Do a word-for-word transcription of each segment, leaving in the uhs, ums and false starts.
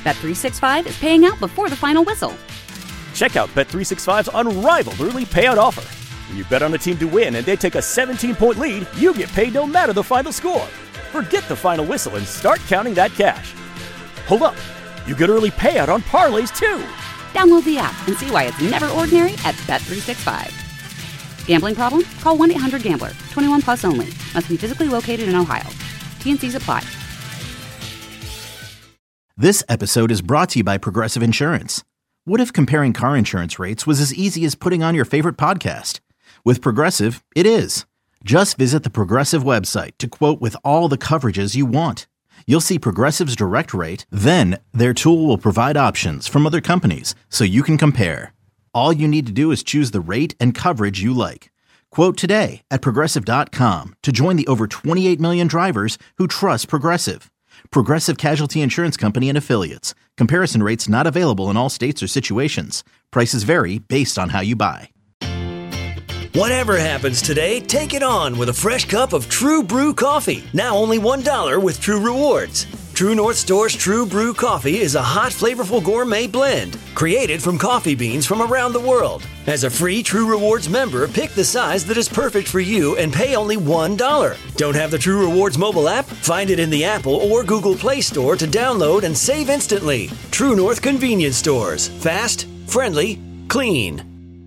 Bet three sixty-five is paying out before the final whistle. Check out Bet three sixty-five's unrivaled early payout offer. When you bet on a team to win and they take a seventeen-point lead, you get paid no matter the final score. Forget the final whistle and start counting that cash. Hold up. You get early payout on parlays, too. Download the app and see why it's never ordinary at Bet three sixty-five. Gambling problem? Call one eight hundred gambler. twenty-one plus only. Must be physically located in Ohio. T and C's apply. This episode is brought to you by Progressive Insurance. What if comparing car insurance rates was as easy as putting on your favorite podcast? With Progressive, it is. Just visit the Progressive website to quote with all the coverages you want. You'll see Progressive's direct rate, then their tool will provide options from other companies so you can compare. All you need to do is choose the rate and coverage you like. Quote today at Progressive dot com to join the over twenty-eight million drivers who trust Progressive. Progressive Casualty Insurance Company and Affiliates. Comparison rates not available in all states or situations. Prices vary based on how you buy. Whatever happens today, take it on with a fresh cup of True Brew coffee. Now only one dollar with True Rewards. True North Store's True Brew coffee is a hot, flavorful gourmet blend created from coffee beans from around the world. As a free True Rewards member, pick the size that is perfect for you and pay only one dollar. Don't have the True Rewards mobile app? Find it in the Apple or Google Play Store to download and save instantly. True North Convenience Stores. Fast, friendly, clean.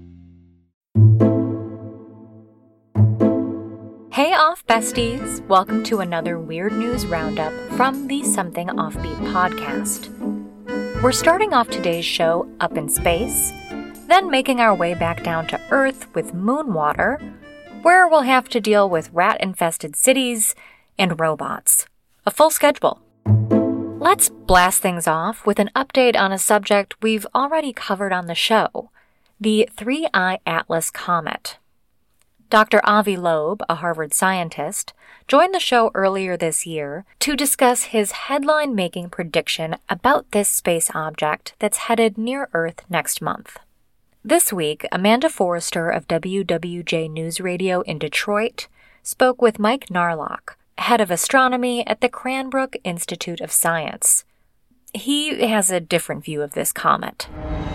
Hey Off Besties! Welcome to another Weird News Roundup from the Something Offbeat podcast. We're starting off today's show up in space, then making our way back down to Earth with Moonwater, where we'll have to deal with rat-infested cities and robots. A full schedule. Let's blast things off with an update on a subject we've already covered on the show, the three I Atlas comet. Doctor Avi Loeb, a Harvard scientist, joined the show earlier this year to discuss his headline-making prediction about this space object that's headed near Earth next month. This week, Amanda Forrester of W W J News Radio in Detroit spoke with Mike Narlock, head of astronomy at the Cranbrook Institute of Science. He has a different view of this comet.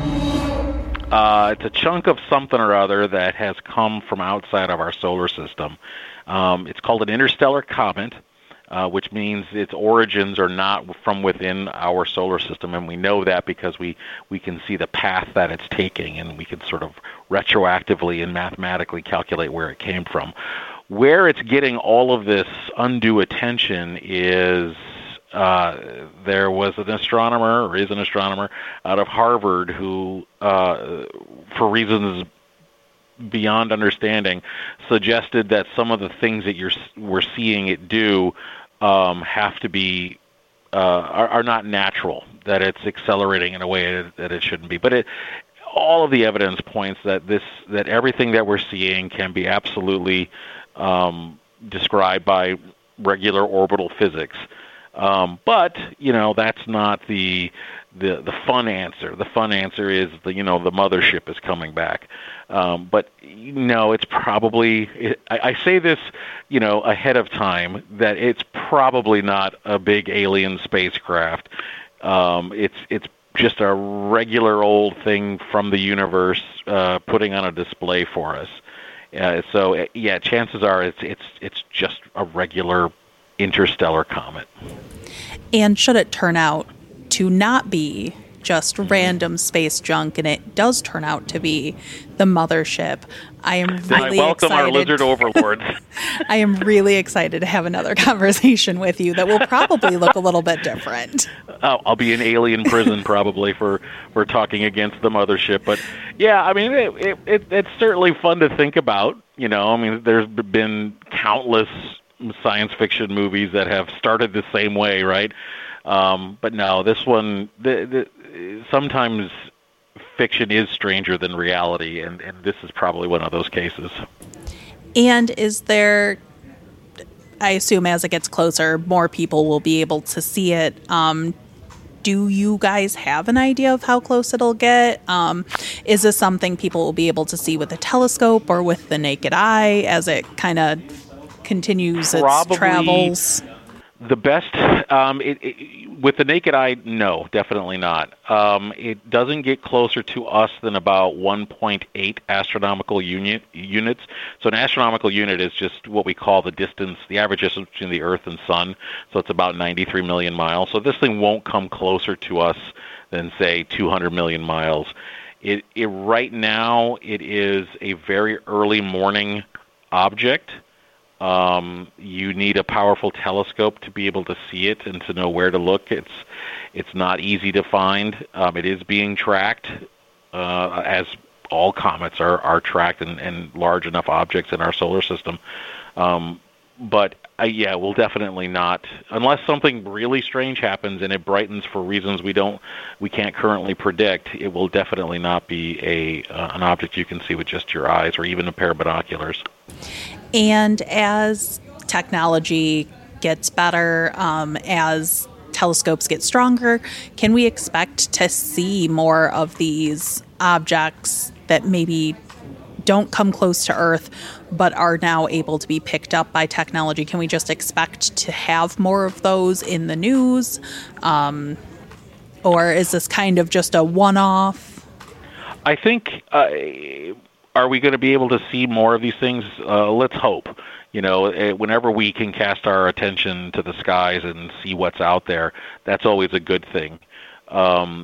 Uh, it's a chunk of something or other that has come from outside of our solar system. Um, it's called an interstellar comet, uh, which means its origins are not from within our solar system, and we know that because we, we can see the path that it's taking, and we can sort of retroactively and mathematically calculate where it came from. Where it's getting all of this undue attention is Uh, there was an astronomer, or is an astronomer, out of Harvard who, uh, for reasons beyond understanding, suggested that some of the things that you're we're seeing it do um, have to be uh, are, are not natural. That it's accelerating in a way that it shouldn't be. But it, all of the evidence points that this that everything that we're seeing can be absolutely um, described by regular orbital physics. Um, but, you know, that's not the, the the fun answer. The fun answer is, the you know, the mothership is coming back. Um, but, you know, it's probably, it, I, I say this, you know, ahead of time, that it's probably not a big alien spacecraft. Um, it's it's just a regular old thing from the universe uh, putting on a display for us. Uh, so, yeah, chances are it's it's it's just a regular interstellar comet. And should it turn out to not be just random space junk, and it does turn out to be the mothership, I am really I welcome excited. our lizard overlords. I am really excited to have another conversation with you that will probably look a little bit different. I'll, I'll be in alien prison probably for, for talking against the mothership. But yeah, I mean, it, it, it, it's certainly fun to think about. You know, I mean, there's been countless science fiction movies that have started the same way, right? Um, but no, this one, the, the, sometimes fiction is stranger than reality, and, and this is probably one of those cases. And is there, I assume as it gets closer, more people will be able to see it. Um, do you guys have an idea of how close it'll get? Um, is this something people will be able to see with a telescope or with the naked eye as it kind of continues Probably its travels? The best, um, it, it, with the naked eye, no, definitely not. Um, it doesn't get closer to us than about one point eight astronomical unit, units. So an astronomical unit is just what we call the distance, the average distance between the Earth and Sun. So it's about ninety-three million miles. So this thing won't come closer to us than, say, two hundred million miles. It, it right now, it is a very early morning object. Um, you need a powerful telescope to be able to see it and to know where to look. It's it's not easy to find. Um, it is being tracked, uh, as all comets are, are tracked and, and large enough objects in our solar system. Um, but uh, yeah, we'll definitely not, unless something really strange happens and it brightens for reasons we don't, we can't currently predict. It will definitely not be a uh, an object you can see with just your eyes or even a pair of binoculars. And as technology gets better, um, as telescopes get stronger, can we expect to see more of these objects that maybe don't come close to Earth but are now able to be picked up by technology? Can we just expect to have more of those in the news? Um, or is this kind of just a one-off? I think... Uh, Are we going to be able to see more of these things? Uh, let's hope. You know, whenever we can cast our attention to the skies and see what's out there, that's always a good thing. Um,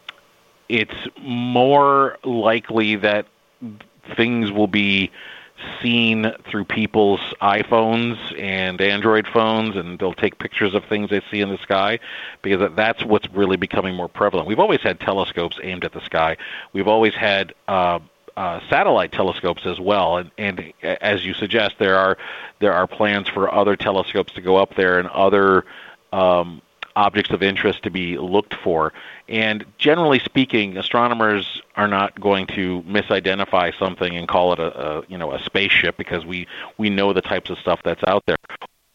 it's more likely that things will be seen through people's iPhones and Android phones, and they'll take pictures of things they see in the sky, because that's what's really becoming more prevalent. We've always had telescopes aimed at the sky. We've always had... Uh, Uh, satellite telescopes as well, and, and as you suggest, there are there are plans for other telescopes to go up there and other um, objects of interest to be looked for. And generally speaking, astronomers are not going to misidentify something and call it a, a you know a spaceship, because we we know the types of stuff that's out there.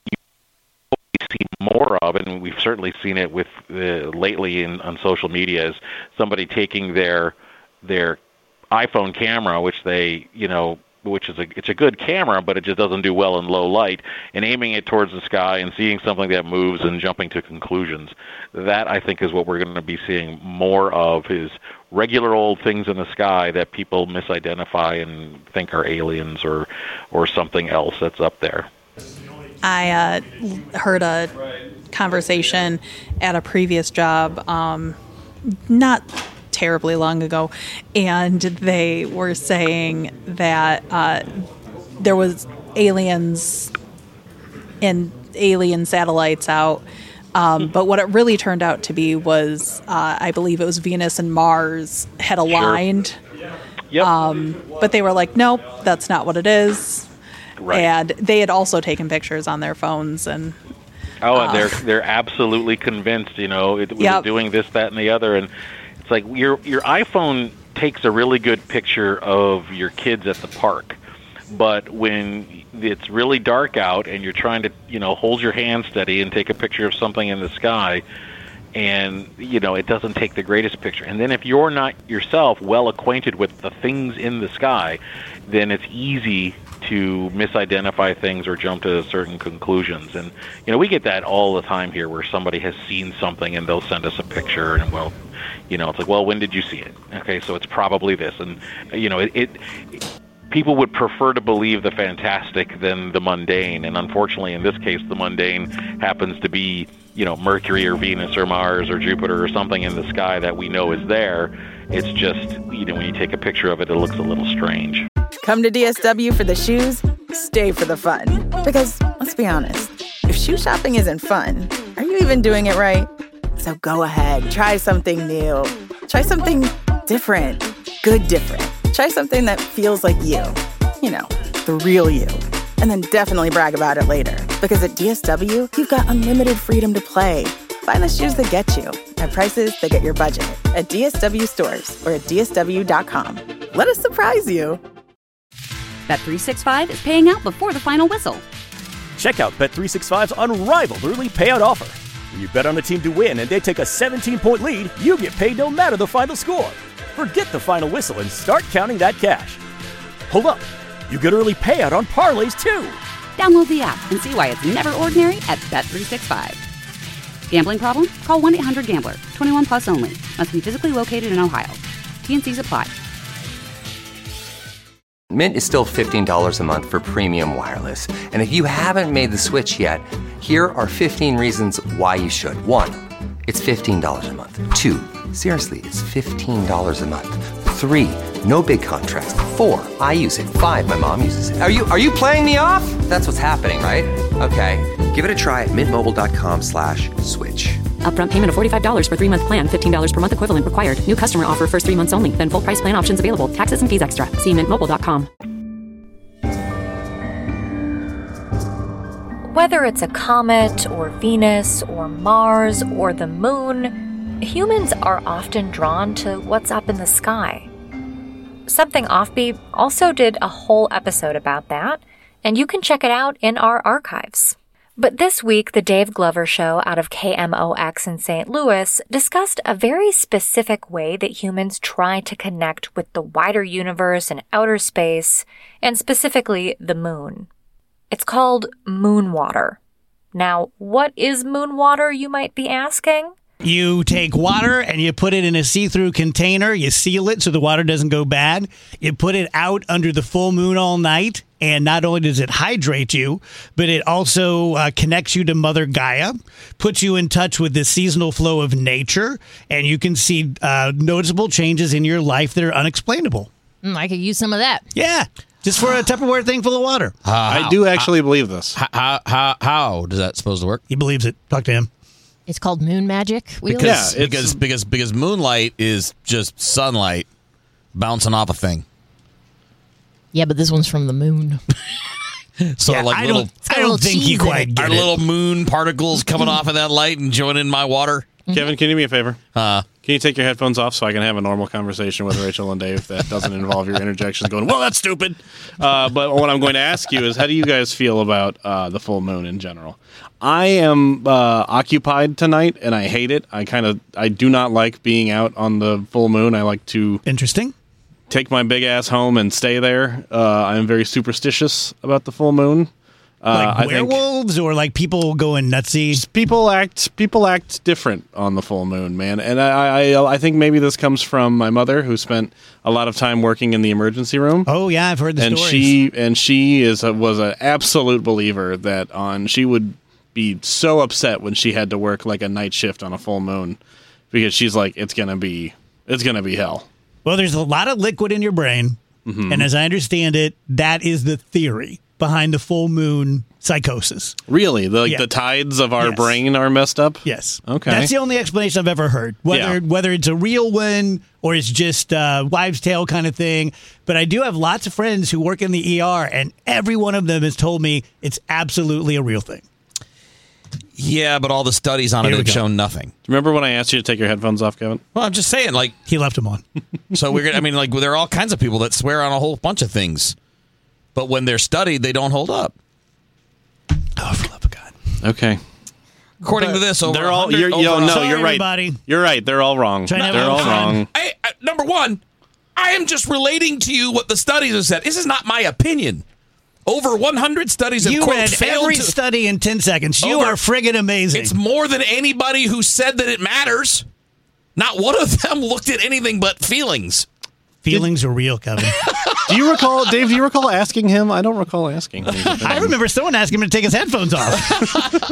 You see more of, and we've certainly seen it with uh, lately in on social media, is somebody taking their their iPhone camera, which they, you know, which is a it's a good camera, but it just doesn't do well in low light, and aiming it towards the sky and seeing something that moves and jumping to conclusions. That, I think, is what we're going to be seeing more of, is regular old things in the sky that people misidentify and think are aliens or or something else that's up there. I uh, heard a conversation at a previous job, um, not terribly long ago, and they were saying that uh, there was aliens and alien satellites out, um, but what it really turned out to be was, uh, I believe it was Venus and Mars had aligned. Sure. Yep. Um, but they were like, nope, that's not what it is. Right. And they had also taken pictures on their phones, and oh, uh, and they're they're absolutely convinced, you know, it was yep. doing this, that, and the other, and it's like your your iPhone takes a really good picture of your kids at the park, but when it's really dark out and you're trying to, you know, hold your hand steady and take a picture of something in the sky, and, you know, it doesn't take the greatest picture. And then if you're not yourself well acquainted with the things in the sky, then it's easy to misidentify things or jump to certain conclusions. And, you know, we get that all the time here, where somebody has seen something and they'll send us a picture, and, well, you know, it's like, well, when did you see it? Okay, so it's probably this. And, you know, it, it, it people would prefer to believe the fantastic than the mundane. And unfortunately, in this case, the mundane happens to be, you know, Mercury or Venus or Mars or Jupiter or something in the sky that we know is there. It's just, you know, when you take a picture of it, it looks a little strange. Come to D S W for the shoes, stay for the fun. Because, let's be honest, if shoe shopping isn't fun, are you even doing it right? So go ahead, try something new. Try something different. Good different. Try something that feels like you. You know, the real you. And then definitely brag about it later. Because at D S W, you've got unlimited freedom to play. Find the shoes that get you at prices that get your budget at D S W stores or at D S W dot com. Let us surprise you. Bet three sixty-five is paying out before the final whistle. Check out Bet three sixty-five's unrivaled early payout offer. When you bet on a team to win and they take a seventeen-point lead, you get paid no matter the final score. Forget the final whistle and start counting that cash. Hold up. You get early payout on parlays, too. Download the app and see why it's never ordinary at Bet three sixty-five. Gambling problem? Call one eight hundred gambler. twenty-one plus only. Must be physically located in Ohio. T N Cs apply. Mint is still fifteen dollars a month for premium wireless. And if you haven't made the switch yet, here are fifteen reasons why you should. One, it's fifteen dollars a month. Two, seriously, it's fifteen dollars a month. Three, no big contracts. Four, I use it. Five, my mom uses it. Are you are you playing me off? That's what's happening, right? Okay, give it a try at mintmobile.com slash switch. Upfront payment of forty-five dollars for three-month plan, fifteen dollars per month equivalent required. New customer offer first three months only. Then full price plan options available. Taxes and fees extra. See mint mobile dot com. Whether it's a comet or Venus or Mars or the moon, humans are often drawn to what's up in the sky. Something Offbeat also did a whole episode about that, and you can check it out in our archives. But this week, the Dave Glover Show out of K M O X in Saint Louis discussed a very specific way that humans try to connect with the wider universe and outer space, and specifically the moon. It's called moon water. Now, what is moon water, you might be asking? You take water and you put it in a see-through container. You seal it so the water doesn't go bad. You put it out under the full moon all night. And not only does it hydrate you, but it also uh, connects you to Mother Gaia, puts you in touch with the seasonal flow of nature, and you can see uh, noticeable changes in your life that are unexplainable. Mm, I could use some of that. Yeah, just for a Tupperware thing full of water. Uh, I do actually uh, believe this. How, how how does that supposed to work? He believes it. Talk to him. It's called moon magic. Wheels? Because, yeah, because because because moonlight is just sunlight bouncing off a thing. Yeah, but this one's from the moon. So yeah, like I little, don't, I don't think you quite get are it. little moon particles coming off of that light and joining my water? Kevin, can you do me a favor? Uh, can you take your headphones off so I can have a normal conversation with Rachel and Dave that doesn't involve your interjections going, well, that's stupid. Uh, but what I'm going to ask you is, how do you guys feel about uh, the full moon in general? I am uh, occupied tonight, and I hate it. I kind of, I do not like being out on the full moon. I like to... Interesting. Take my big ass home and stay there. Uh, I'm very superstitious about the full moon. Uh, like werewolves, I think, or like people going nutsy. People act people act different on the full moon, man. And I, I I think maybe this comes from my mother, who spent a lot of time working in the emergency room. Oh yeah, I've heard the and stories. she and she is a, was an absolute believer that on she would be so upset when she had to work like a night shift on a full moon, because she's like, it's gonna be it's gonna be hell. Well, there's a lot of liquid in your brain, mm-hmm. and as I understand it, that is the theory behind the full moon psychosis. Really? The, like yeah. the tides of our yes. brain are messed up? Yes. Okay. That's the only explanation I've ever heard. Whether yeah. whether it's a real one or it's just a wives' tale kind of thing. But I do have lots of friends who work in the E R, and every one of them has told me it's absolutely a real thing. Yeah, but all the studies on Here it have shown nothing. Remember when I asked you to take your headphones off, Kevin? Well, I'm just saying, like... He left them on. So we're gonna, I mean, like, there are all kinds of people that swear on a whole bunch of things. But when they're studied, they don't hold up. Oh, for the love of God. Okay. According but to this, over they're all, you're, you're, yo, no, Sorry, you're right. everybody. You're right. They're all wrong. Trying they're all wrong. I, I, number one, I am just relating to you what the studies have said. This is not my opinion. Over one hundred studies have, you quote, read failed every to... study in ten seconds. You Over, are friggin' amazing. It's more than anybody who said that it matters. Not one of them looked at anything but feelings. Feelings Did, are real, Kevin. Do you recall, Dave, do you recall asking him? I don't recall asking him. I remember someone asking him to take his headphones off.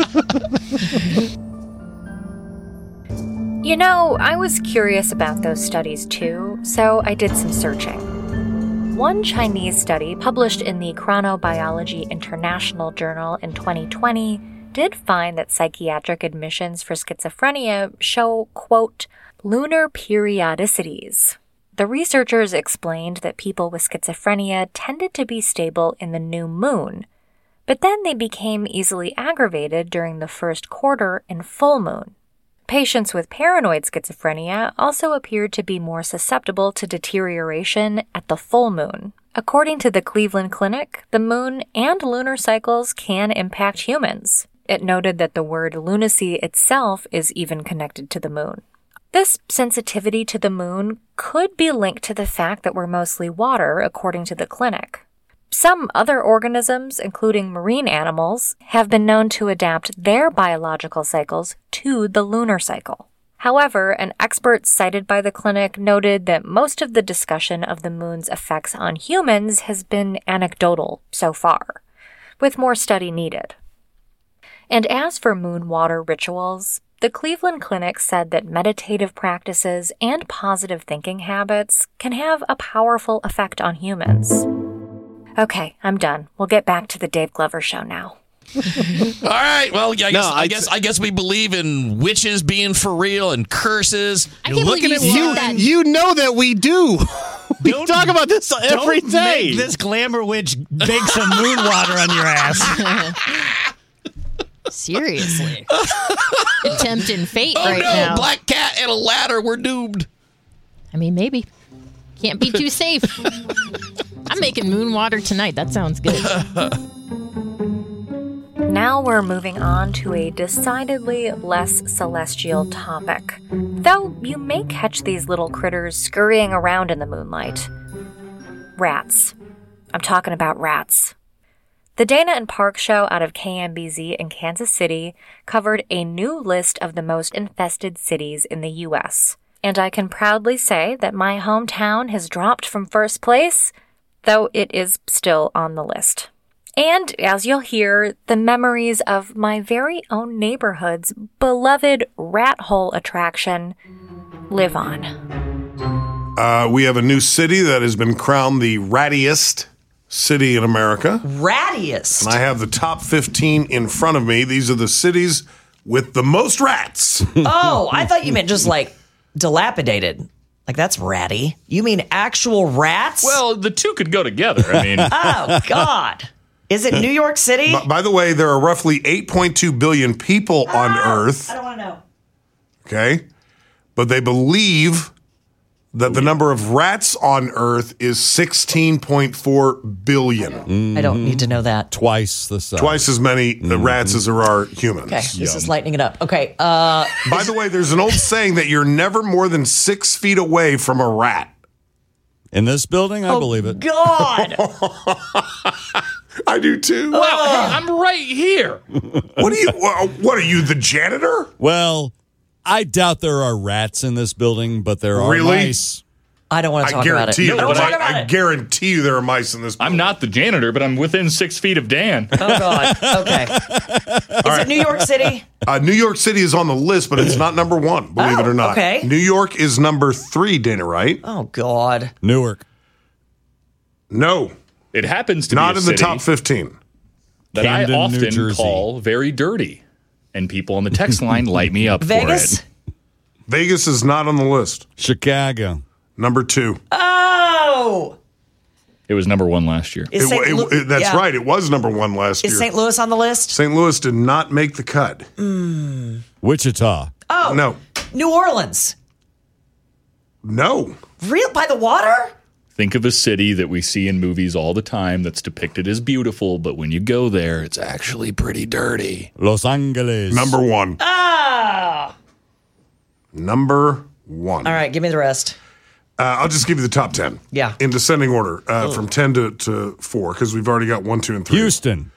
You know, I was curious about those studies too, so I did some searching. One Chinese study published in the Chronobiology International Journal in twenty twenty did find that psychiatric admissions for schizophrenia show, quote, lunar periodicities. The researchers explained that people with schizophrenia tended to be stable in the new moon, but then they became easily aggravated during the first quarter and full moon. Patients with paranoid schizophrenia also appeared to be more susceptible to deterioration at the full moon. According to the Cleveland Clinic, the moon and lunar cycles can impact humans. It noted that the word lunacy itself is even connected to the moon. This sensitivity to the moon could be linked to the fact that we're mostly water, according to the clinic. Some other organisms, including marine animals, have been known to adapt their biological cycles to the lunar cycle. However, an expert cited by the clinic noted that most of the discussion of the moon's effects on humans has been anecdotal so far, with more study needed. And as for moon water rituals, the Cleveland Clinic said that meditative practices and positive thinking habits can have a powerful effect on humans. Okay, I'm done. We'll get back to the Dave Glover Show now. All right. Well, I guess, No, I I- guess I guess we believe in witches being for real and curses. I can't believe you said that. You know that we do. we Don't- talk about this every Don't day. make this glamour witch bake some moon water on your ass. Seriously. Tempting fate Oh right no, now. black cat and a ladder. We're doomed. I mean, maybe. Can't be too safe. I'm making moon water tonight. That sounds good. Now we're moving on to a decidedly less celestial topic, though you may catch these little critters scurrying around in the moonlight. Rats. I'm talking about rats. The Dana and Park Show out of K M B Z in Kansas City covered a new list of the most infested cities in the U S, and I can proudly say that my hometown has dropped from first place, though it is still on the list. And, as you'll hear, the memories of my very own neighborhood's beloved rat hole attraction live on. Uh, we have a new city that has been crowned the rattiest city in America. Rattiest. And I have the top fifteen in front of me. These are the cities with the most rats. Oh, I thought you meant just like dilapidated. Like, that's ratty. You mean actual rats? Well, the two could go together. I mean, oh, God. Is it New York City? By, by the way, there are roughly eight point two billion people on Earth. I don't want to know. Okay. But they believe that the number of rats on Earth is sixteen point four billion. I don't need to know that. Twice the size. Twice as many uh, rats as there are humans. Okay, this is lightening it up. Okay. Uh, By the way, there's an old saying that you're never more than six feet away from a rat. In this building, I oh, believe it. God. I do too. well, hey, I'm right here. What are you? wha- What are you, the janitor? Well, I doubt there are rats in this building, but there are Really? mice. I don't want to I talk about it. guarantee you. No, don't but talk I, about I it. guarantee you there are mice in this building. I'm not the janitor, but I'm within six feet of Dan. Oh, God. Okay. Is it New York City? Uh, New York City is on the list, but it's not number one, believe Oh, it or not. okay. New York is number three, Dana, right? Oh, God. Newark. No, It happens to not be a in the city top fifteen. that Camden, I New often Jersey. call very dirty, and people on the text line light me up Vegas? for it. Vegas is not on the list. Chicago. Number two. Oh. It was number one last year. Is It- Saint it- Lu- it- that's yeah. right. It was number one last Is year. Saint Louis on the list? Saint Louis did not make the cut. Wichita. Oh. No. New Orleans. No. Real by the water? Think of a city that we see in movies all the time that's depicted as beautiful, but when you go there, it's actually pretty dirty. Los Angeles. Number one. Ah. Number one. All right, give me the rest. Uh, I'll just give you the top ten. Yeah. In descending order uh, from ten to, to four, because we've already got one, two, and three. Houston.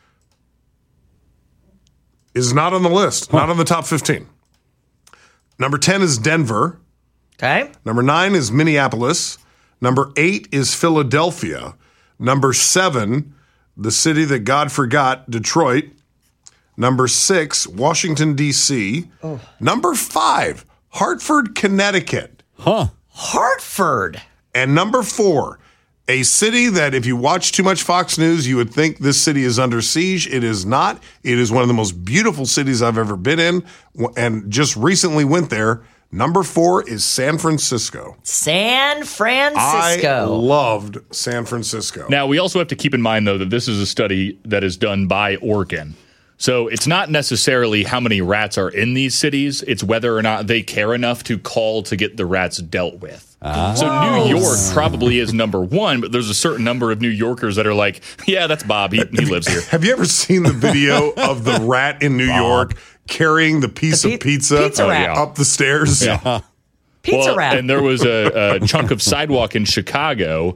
Is not on the list. Not on the top fifteen. Number ten is Denver. Okay. Number nine is Minneapolis. Number eight is Philadelphia. Number seven, the city that God forgot, Detroit. Number six, Washington, D C. Oh. Number five, Hartford, Connecticut. Huh. Hartford. And number four, a city that if you watch too much Fox News, you would think this city is under siege. It is not. It is one of the most beautiful cities I've ever been in, and just recently went there. Number four is San Francisco. San Francisco. I loved San Francisco. Now, we also have to keep in mind, though, that this is a study that is done by Orkin. So it's not necessarily how many rats are in these cities. It's whether or not they care enough to call to get the rats dealt with. Ah. So New York probably is number one, but there's a certain number of New Yorkers that are like, yeah, that's Bob. He, he lives here. Have you ever seen the video of the rat in New York carrying the piece The of pi- pizza, pizza Oh, rat. yeah. up the stairs? Yeah. Pizza well, rat. And there was a, a chunk of sidewalk in Chicago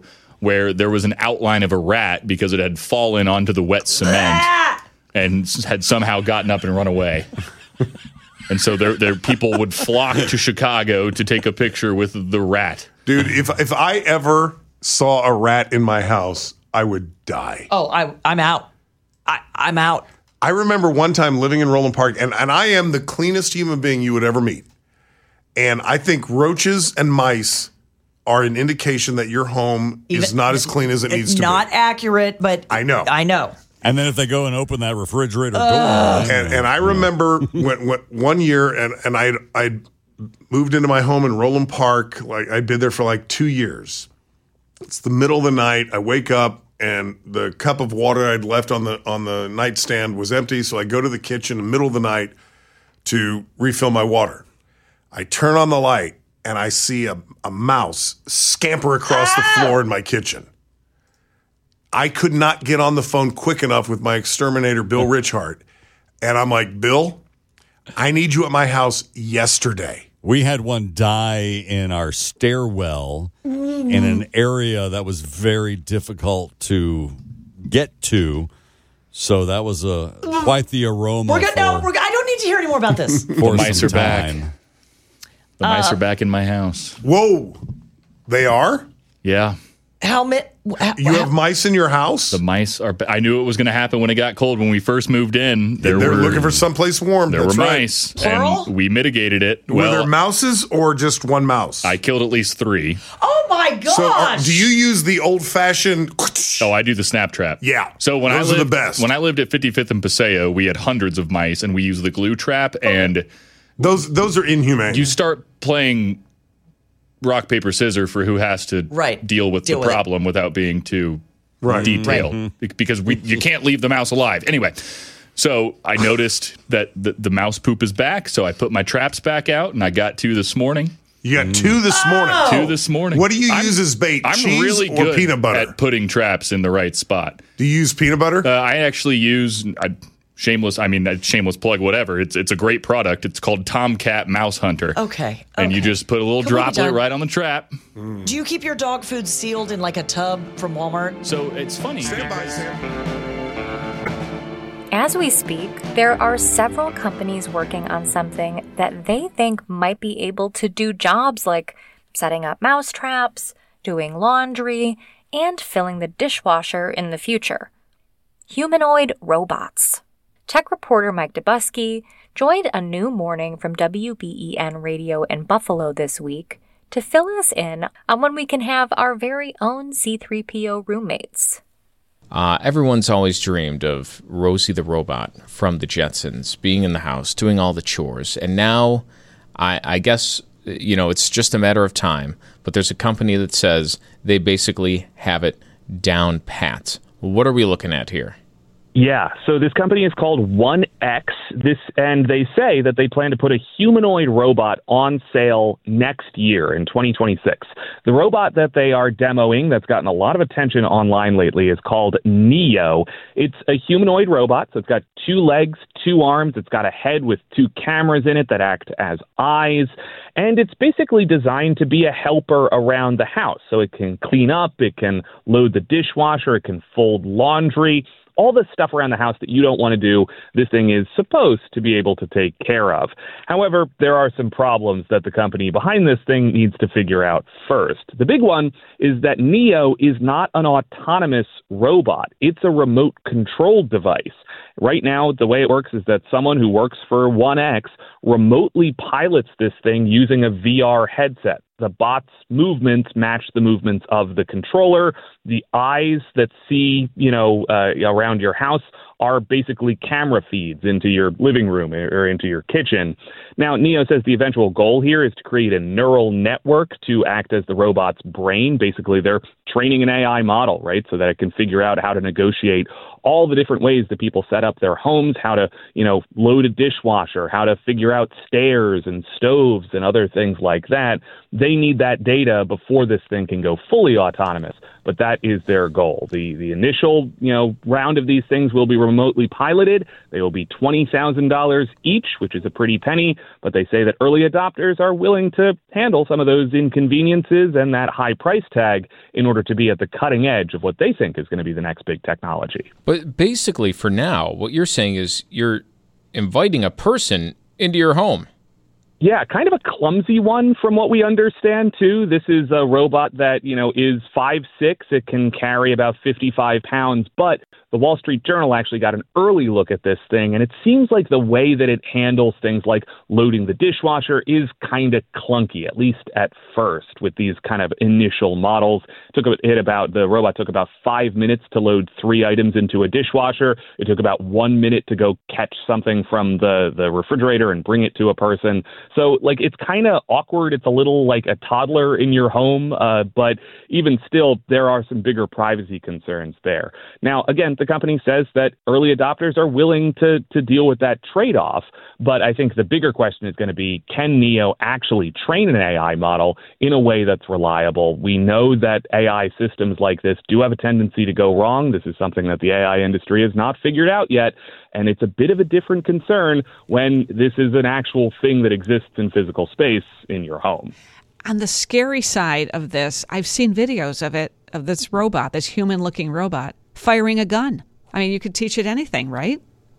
where there was an outline of a rat because it had fallen onto the wet cement and had somehow gotten up and run away. And so there, there people would flock to Chicago to take a picture with the rat. Dude, if if I ever saw a rat in my house, I would die. Oh, I, I'm out. I, I'm out. I remember one time living in Roland Park, and, and I am the cleanest human being you would ever meet. And I think roaches and mice are an indication that your home Even, is not as clean as it it's needs to not be. Not accurate, but I know. I know. And then if they go and open that refrigerator Uh, door. And, and I remember when, when one year, and, and I I moved into my home in Roland Park. Like I'd been there for like two years. It's the middle of the night. I wake up, and the cup of water I'd left on the on the nightstand was empty. So I go to the kitchen in the middle of the night to refill my water. I turn on the light, and I see a, a mouse scamper across ah! the floor in my kitchen. I could not get on the phone quick enough with my exterminator, Bill Richhart. And I'm like, Bill, I need you at my house yesterday. We had one die in our stairwell in an area that was very difficult to get to. So that was a quite the aroma. We're good. No, we're good. I don't need to hear any more about this. The mice are back. The mice Uh, are back in my house. Whoa. They are? Yeah. How many? You have mice in your house? The mice are. I knew it was going to happen when it got cold. When we first moved in, there They're were looking for someplace warm. There That's were right. mice, Plural? and we mitigated it. Were well, there mouses or just one mouse? I killed at least three. Oh my gosh! So, uh, do you use the old-fashioned? Oh, I do the snap trap. Yeah. So when Those I are lived, the best. when I lived at fifty-fifth and Paseo, we had hundreds of mice, and we used the glue trap. And those those are inhumane. You start playing rock paper scissors for who has to right. deal with Deal the with problem without being too right. detailed, right. Be- because we you can't leave the mouse alive anyway. So I noticed that the, the mouse poop is back, so I put my traps back out, and I got two this morning. You got two this morning. Oh. Two this morning. What do you I'm, use as bait? I'm cheese really or good peanut butter? at putting traps in the right spot. Do you use peanut butter? Uh, I actually use I, shameless. I mean, shameless plug. Whatever. It's it's a great product. It's called Tomcat Mouse Hunter. Okay. And okay. you just put a little Can we be droplet done? right on the trap. Do you keep your dog food sealed in like a tub from Walmart? So it's funny. Stand by, As we speak, there are several companies working on something that they think might be able to do jobs like setting up mouse traps, doing laundry, and filling the dishwasher in the future. Humanoid robots. Tech reporter Mike Dubusky joined A New Morning from W B E N Radio in Buffalo this week to fill us in on when we can have our very own C three P O roommates. Uh, everyone's always dreamed of Rosie the robot from the Jetsons being in the house, doing all the chores. And now, I, I guess, you know, it's just a matter of time. But there's a company that says they basically have it down pat. What are we looking at here? Yeah, so this company is called one X. This, and they say that they plan to put a humanoid robot on sale next year in twenty twenty-six. The robot that they are demoing that's gotten a lot of attention online lately is called Neo. It's a humanoid robot, so it's got two legs, two arms. It's got a head with two cameras in it that act as eyes. And it's basically designed to be a helper around the house. So it can clean up, it can load the dishwasher, it can fold laundry. All the stuff around the house that you don't want to do, this thing is supposed to be able to take care of. However, there are some problems that the company behind this thing needs to figure out first. The big one is that Neo is not an autonomous robot. It's a remote controlled device. Right now, the way it works is that someone who works for one X remotely pilots this thing using a V R headset. The bot's movements match the movements of the controller. The eyes that see, you know, uh, around your house are basically camera feeds into your living room or into your kitchen. Now, Neo says the eventual goal here is to create a neural network to act as the robot's brain. Basically, they're training an A I model, right, so that it can figure out how to negotiate all the different ways that people set up their homes, how to, you know, load a dishwasher, how to figure out stairs and stoves and other things like that. They need that data before this thing can go fully autonomous, but that is their goal. The the initial, you know, round of these things will be remotely piloted. They will be twenty thousand dollars each, which is a pretty penny, but they say that early adopters are willing to handle some of those inconveniences and that high price tag in order to be at the cutting edge of what they think is going to be the next big technology. But basically, for now, what you're saying is you're inviting a person into your home. Yeah, kind of a clumsy one from what we understand, too. This is a robot that, you know, is five six. It can carry about fifty-five pounds, but the Wall Street Journal actually got an early look at this thing, and it seems like the way that it handles things like loading the dishwasher is kind of clunky, at least at first, with these kind of initial models. It took it about the robot took about five minutes to load three items into a dishwasher. It took about one minute to go catch something from the, the refrigerator and bring it to a person. So, like, it's kind of awkward. It's a little like a toddler in your home, uh, but even still, there are some bigger privacy concerns there. Now, again, the company says that early adopters are willing to to deal with that trade-off, but I think the bigger question is going to be, can Neo actually train an A I model in a way that's reliable? We know that A I systems like this do have a tendency to go wrong. This is something that the A I industry has not figured out yet, and it's a bit of a different concern when this is an actual thing that exists in physical space in your home. On the scary side of this, I've seen videos of it, of this robot, this human-looking robot, firing a gun. I mean, you could teach it anything, right?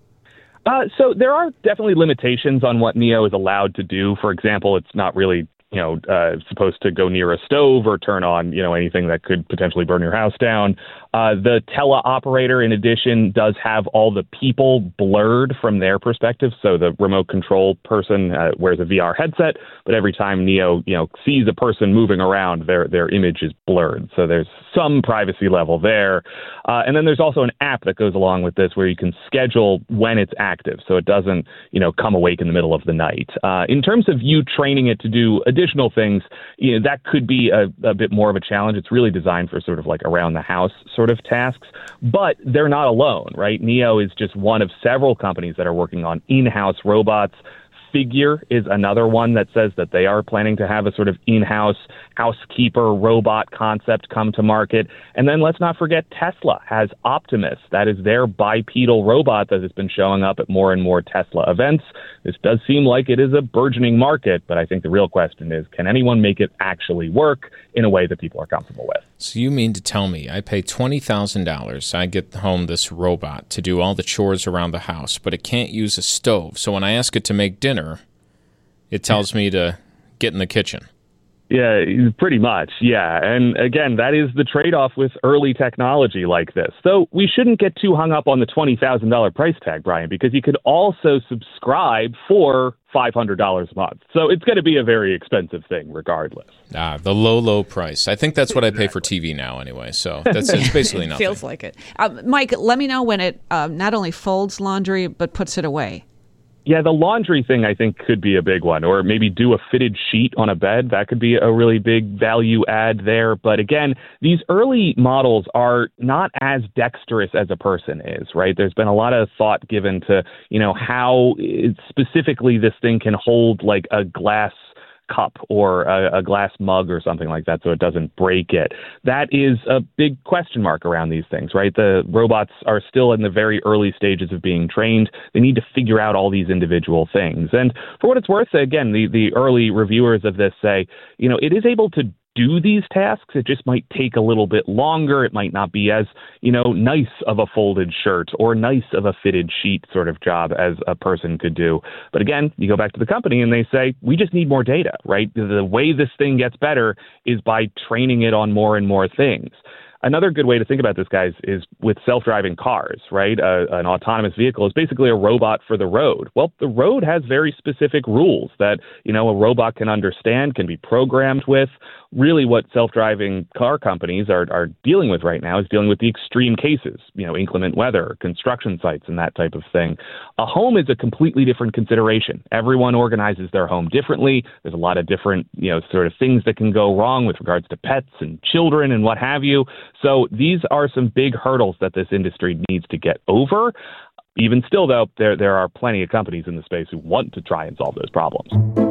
Uh, so there are definitely limitations on what Neo is allowed to do. For example, it's not really, you know, uh, supposed to go near a stove or turn on, you know, anything that could potentially burn your house down. Uh, the teleoperator, in addition, does have all the people blurred from their perspective. So the remote control person uh, wears a V R headset, but every time Neo, you know, sees a person moving around, their their image is blurred. So there's some privacy level there. Uh, and then there's also an app that goes along with this where you can schedule when it's active, so it doesn't, you know, come awake in the middle of the night. Uh, in terms of you training it to do additional things, you know, that could be a, a bit more of a challenge. It's really designed for sort of like around the house sort of tasks, but they're not alone, right? Neo is just one of several companies that are working on in-house robots. Figure is another one that says that they are planning to have a sort of in-house housekeeper robot concept come to market. And then let's not forget Tesla has Optimus. That is their bipedal robot that has been showing up at more and more Tesla events. This does seem like it is a burgeoning market, but I think the real question is, can anyone make it actually work in a way that people are comfortable with? So you mean to tell me I pay twenty thousand dollars, I get home this robot to do all the chores around the house, but it can't use a stove. So when I ask it to make dinner, it tells me to get in the kitchen. Yeah, pretty much. Yeah. And again, that is the trade-off with early technology like this. Though we shouldn't get too hung up on the twenty thousand dollars price tag, Brian, because you could also subscribe for five hundred dollars a month. So it's going to be a very expensive thing regardless. Ah, the low, low price. I think that's what exactly. I pay for T V now anyway. So that's it's basically nothing. Feels like it. Uh, Mike, let me know when it uh, not only folds laundry, but puts it away. Yeah, the laundry thing, I think, could be a big one. Or maybe do a fitted sheet on a bed. That could be a really big value add there. But again, these early models are not as dexterous as a person is, right? There's been a lot of thought given to, you know, how specifically this thing can hold like a glass cup or a, a glass mug or something like that so it doesn't break it. That is a big question mark around these things, right? The robots are still in the very early stages of being trained. They need to figure out all these individual things. And for what it's worth, again, the, the early reviewers of this say, you know, it is able to do these tasks. It just might take a little bit longer. It might not be as, you know, nice of a folded shirt or nice of a fitted sheet sort of job as a person could do. But again, you go back to the company and they say, we just need more data, right? The way this thing gets better is by training it on more and more things. Another good way to think about this, guys, is with self-driving cars, right? Uh, an autonomous vehicle is basically a robot for the road. Well, the road has very specific rules that, you know, a robot can understand, can be programmed with. Really what self-driving car companies are, are dealing with right now is dealing with the extreme cases, you know, inclement weather, construction sites, and that type of thing. A home is a completely different consideration. Everyone organizes their home differently. There's a lot of different, you know, sort of things that can go wrong with regards to pets and children and what have you. So these are some big hurdles that this industry needs to get over. Even still, though, there there are plenty of companies in the space who want to try and solve those problems.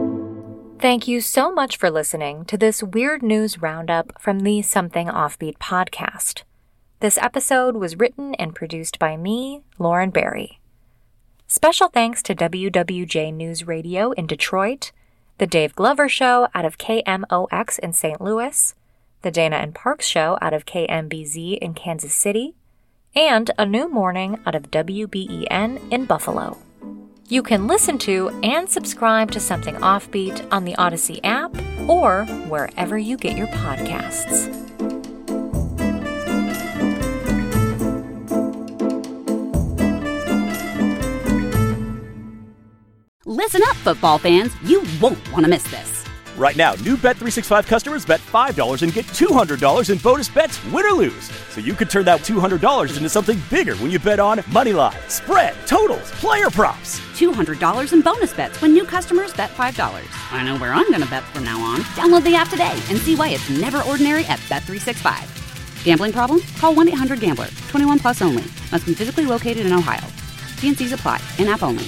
Thank you so much for listening to this Weird News Roundup from the Something Offbeat podcast. This episode was written and produced by me, Lauren Barry. Special thanks to W W J News Radio in Detroit, The Dave Glover Show out of K M O X in Saint Louis, The Dana and Parks Show out of K M B Z in Kansas City, and A New Morning out of W B E N in Buffalo. You can listen to and subscribe to Something Offbeat on the Odyssey app or wherever you get your podcasts. Listen up, football fans. You won't want to miss this. Right now, new Bet three sixty-five customers bet five dollars and get two hundred dollars in bonus bets, win or lose. So you could turn that two hundred dollars into something bigger when you bet on moneyline, spread, totals, player props. two hundred dollars in bonus bets when new customers bet five dollars. I know where I'm going to bet from now on. Download the app today and see why it's never ordinary at Bet three sixty-five. Gambling problem? Call one eight hundred gambler. twenty-one plus only. Must be physically located in Ohio. T and C's apply. In-app only.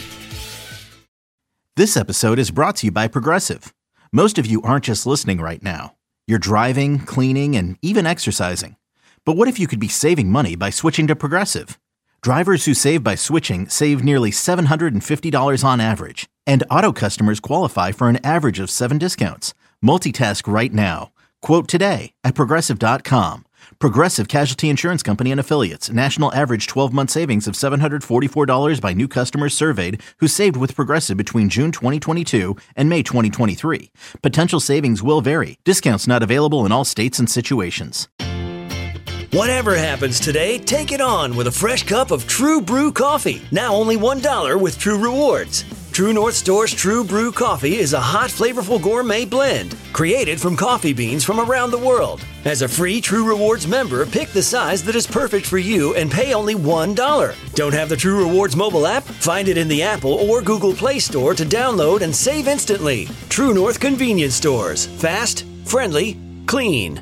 This episode is brought to you by Progressive. Most of you aren't just listening right now. You're driving, cleaning, and even exercising. But what if you could be saving money by switching to Progressive? Drivers who save by switching save nearly seven hundred fifty dollars on average. And auto customers qualify for an average of seven discounts. Multitask right now. Quote today at Progressive dot com. Progressive Casualty Insurance Company and Affiliates. National average twelve-month savings of seven hundred forty-four dollars by new customers surveyed who saved with Progressive between June twenty twenty-two and May twenty twenty-three. Potential savings will vary. Discounts not available in all states and situations. Whatever happens today, take it on with a fresh cup of True Brew coffee. Now only one dollar with True Rewards. True North Store's True Brew coffee is a hot, flavorful gourmet blend created from coffee beans from around the world. As a free True Rewards member, pick the size that is perfect for you and pay only one dollar. Don't have the True Rewards mobile app? Find it in the Apple or Google Play Store to download and save instantly. True North Convenience Stores. Fast, friendly, clean.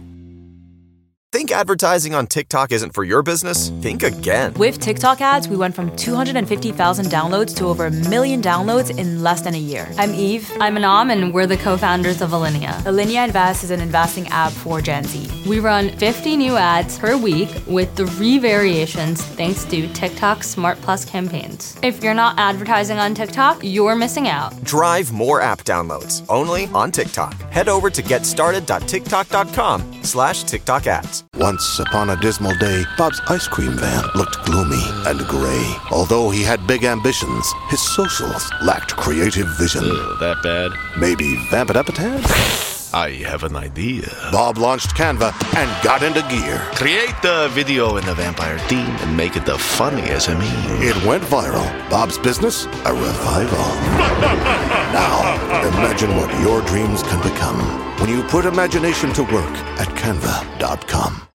Think advertising on TikTok isn't for your business? Think again. With TikTok ads, we went from two hundred fifty thousand downloads to over a million downloads in less than a year. I'm Eve. I'm Anam, and we're the co-founders of Alinea. Alinea Invest is an investing app for Gen Z. We run fifty new ads per week with three variations thanks to TikTok's Smart Plus campaigns. If you're not advertising on TikTok, you're missing out. Drive more app downloads only on TikTok. Head over to getstarted.tiktok.com slash TikTok ads. Once upon a dismal day, Bob's ice cream van looked gloomy and gray. Although he had big ambitions, his socials lacked creative vision. Ugh, that bad? Maybe vamp it up a tad? I have an idea. Bob launched Canva and got into gear. Create the video in the vampire theme and make it the funniest I mean. It went viral. Bob's business, a revival. Now, imagine what your dreams can become when you put imagination to work at canva dot com.